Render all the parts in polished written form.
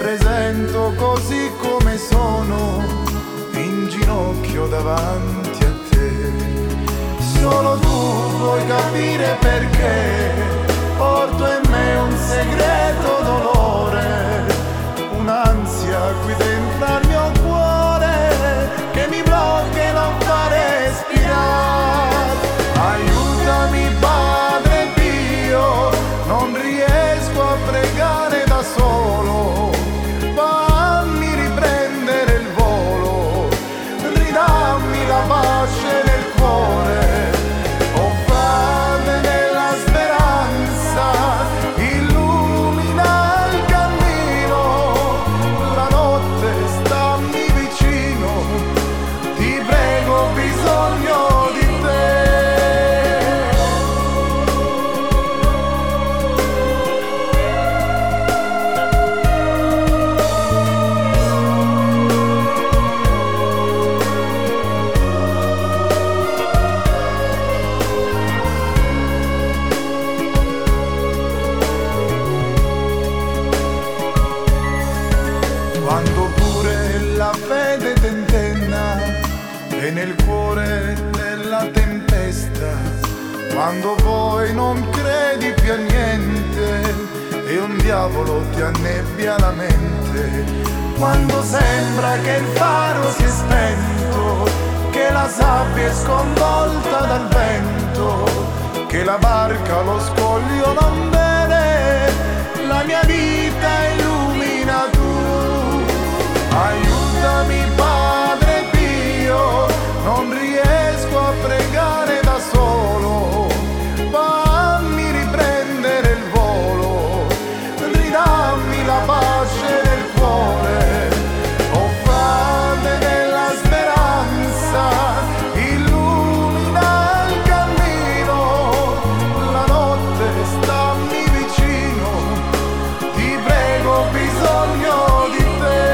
presento così come sono, in ginocchio davanti a te. Solo tu puoi capire perché porto in me un segreto dolore, un'ansia qui dentro al mio cuore che mi blocca e non fa respirare. Aiutami Padre Pio, non riesco a pregare da solo, fammi riprendere il volo, ridammi la pace nel cuore, oh fame della speranza, illumina il cammino, la notte stammi vicino, ti prego ho bisogno di te. Quando pure la fede tentenna e nel cuore della tempesta, quando poi non credi più a niente e un diavolo ti annebbia la mente, quando sembra che il faro si è spento, che la sabbia è sconvolta dal vento, che la barca lo scoglio non vede, la mia vita illumina tu. Aiutami Padre Pio, non riesco a pregare da solo, fammi riprendere il volo, ridammi la pace nel cuore, oh fame della speranza, illumina il cammino, la notte stammi vicino, ti prego ho bisogno di te.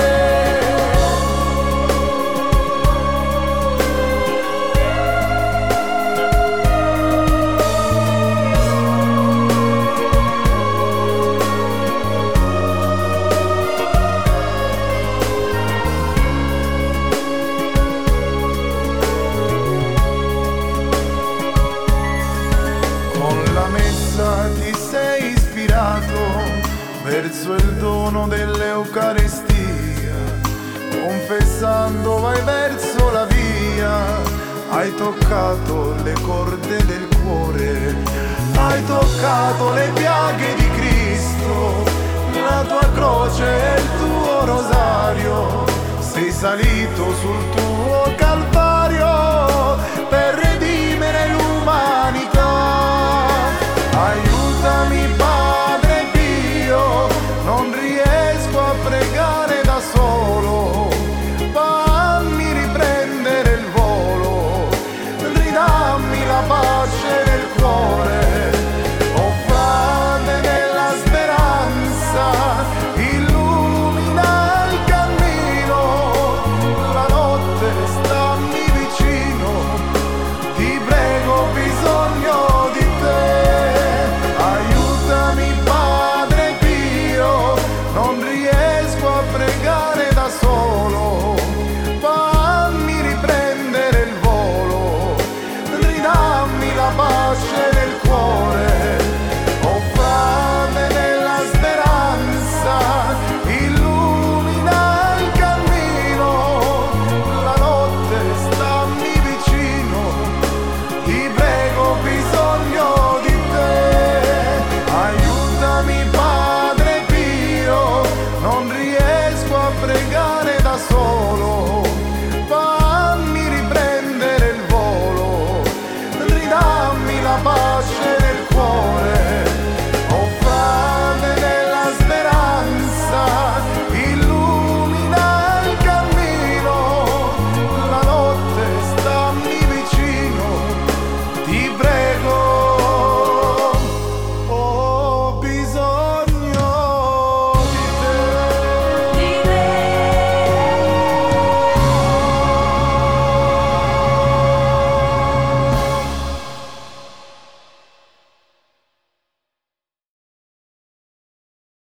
Con la messa ti sei ispirato verso il dono dell'Eucaristia, confessando vai verso la via, hai toccato le corde del cuore, hai toccato le piaghe di Cristo, la tua croce e il tuo rosario, sei salito sul tuo calvario.